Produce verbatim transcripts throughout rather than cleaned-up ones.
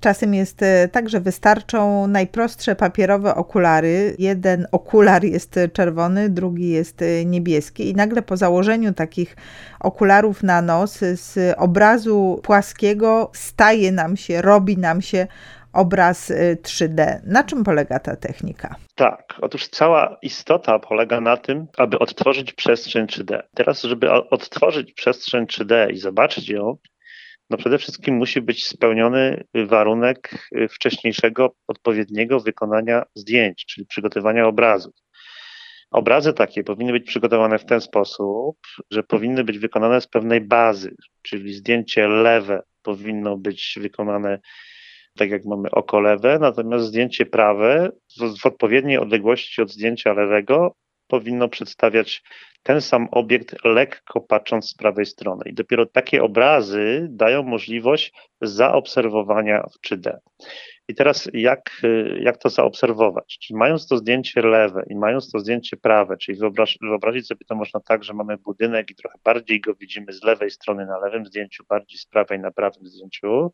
Czasem jest tak, że wystarczą najprostsze papierowe okulary. Jeden okular jest czerwony, drugi jest niebieski i nagle po założeniu takich okularów na nos z obrazu płaskiego staje nam się, robi nam się obraz trzy D. Na czym polega ta technika? Tak, otóż cała istota polega na tym, aby odtworzyć przestrzeń trzy D. Teraz, żeby odtworzyć przestrzeń trzy D i zobaczyć ją, no przede wszystkim musi być spełniony warunek wcześniejszego, odpowiedniego wykonania zdjęć, czyli przygotowania obrazów. Obrazy takie powinny być przygotowane w ten sposób, że powinny być wykonane z pewnej bazy, czyli zdjęcie lewe powinno być wykonane tak jak mamy oko lewe, natomiast zdjęcie prawe w, w odpowiedniej odległości od zdjęcia lewego powinno przedstawiać ten sam obiekt, lekko patrząc z prawej strony. I dopiero takie obrazy dają możliwość zaobserwowania w trzy D. I teraz jak, jak to zaobserwować? Czyli mając to zdjęcie lewe i mając to zdjęcie prawe, czyli wyobraź, wyobrazić sobie to można tak, że mamy budynek i trochę bardziej go widzimy z lewej strony na lewym zdjęciu, bardziej z prawej na prawym zdjęciu,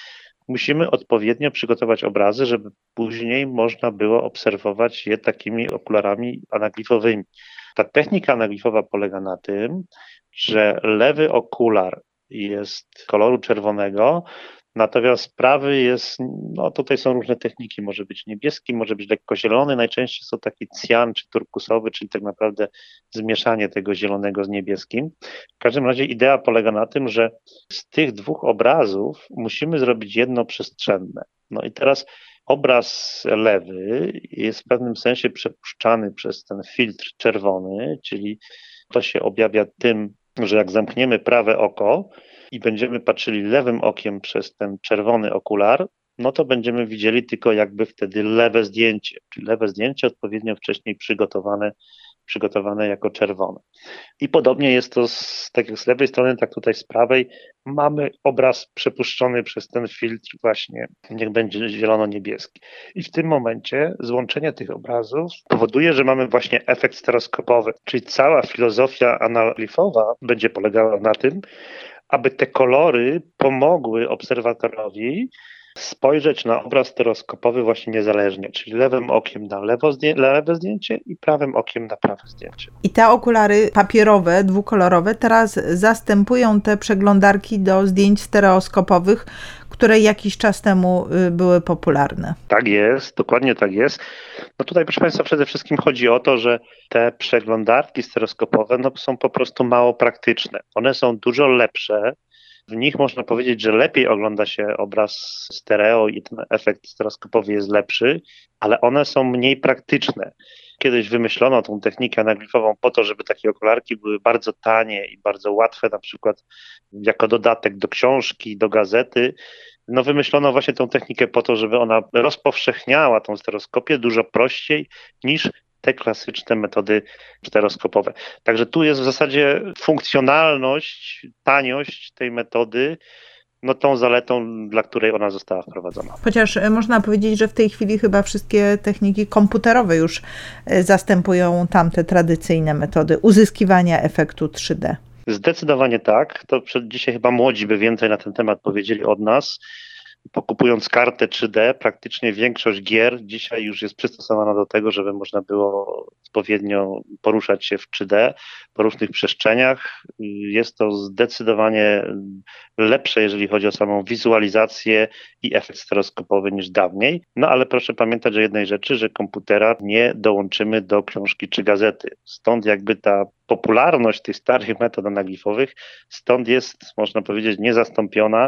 musimy odpowiednio przygotować obrazy, żeby później można było obserwować je takimi okularami anaglifowymi. Ta technika anaglifowa polega na tym, że lewy okular jest koloru czerwonego, natomiast prawy jest, no tutaj są różne techniki, może być niebieski, może być lekko zielony, najczęściej są taki cjan czy turkusowy, czyli tak naprawdę zmieszanie tego zielonego z niebieskim. W każdym razie idea polega na tym, że z tych dwóch obrazów musimy zrobić jedno przestrzenne. No i teraz obraz lewy jest w pewnym sensie przepuszczany przez ten filtr czerwony, czyli to się objawia tym, że jak zamkniemy prawe oko i będziemy patrzyli lewym okiem przez ten czerwony okular, no to będziemy widzieli tylko jakby wtedy lewe zdjęcie, czyli lewe zdjęcie odpowiednio wcześniej przygotowane, przygotowane jako czerwone. I podobnie jest to z, tak jak z lewej strony, tak tutaj z prawej. Mamy obraz przepuszczony przez ten filtr właśnie, niech będzie zielono-niebieski. I w tym momencie złączenie tych obrazów powoduje, że mamy właśnie efekt stereoskopowy, czyli cała filozofia anaglifowa będzie polegała na tym, aby te kolory pomogły obserwatorowi spojrzeć na obraz stereoskopowy właśnie niezależnie, czyli lewym okiem na lewo zdję- lewe zdjęcie i prawym okiem na prawe zdjęcie. I te okulary papierowe, dwukolorowe teraz zastępują te przeglądarki do zdjęć stereoskopowych, które jakiś czas temu były popularne. Tak jest, dokładnie tak jest. No tutaj, proszę Państwa, przede wszystkim chodzi o to, że te przeglądarki stereoskopowe no, są po prostu mało praktyczne. One są dużo lepsze. W nich można powiedzieć, że lepiej ogląda się obraz stereo i ten efekt stereoskopowy jest lepszy, ale one są mniej praktyczne. Kiedyś wymyślono tą technikę anaglifową po to, żeby takie okularki były bardzo tanie i bardzo łatwe, na przykład jako dodatek do książki, do gazety. No wymyślono właśnie tą technikę po to, żeby ona rozpowszechniała tą stereoskopię dużo prościej niż te klasyczne metody stereoskopowe. Także tu jest w zasadzie funkcjonalność, taniość tej metody, no tą zaletą, dla której ona została wprowadzona. Chociaż można powiedzieć, że w tej chwili chyba wszystkie techniki komputerowe już zastępują tamte tradycyjne metody uzyskiwania efektu trzy D. Zdecydowanie tak. To przed dzisiaj chyba młodzi by więcej na ten temat powiedzieli od nas. Pokupując kartę trzy D, praktycznie większość gier dzisiaj już jest przystosowana do tego, żeby można było odpowiednio poruszać się w trzy D po różnych przestrzeniach. Jest to zdecydowanie lepsze, jeżeli chodzi o samą wizualizację i efekt stereoskopowy niż dawniej. No ale proszę pamiętać o jednej rzeczy, że komputera nie dołączymy do książki czy gazety. Stąd jakby ta popularność tych starych metod anaglifowych, stąd jest, można powiedzieć, niezastąpiona,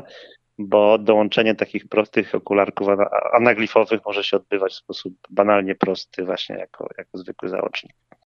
bo dołączenie takich prostych okularków anaglifowych może się odbywać w sposób banalnie prosty, właśnie jako, jako zwykły załącznik.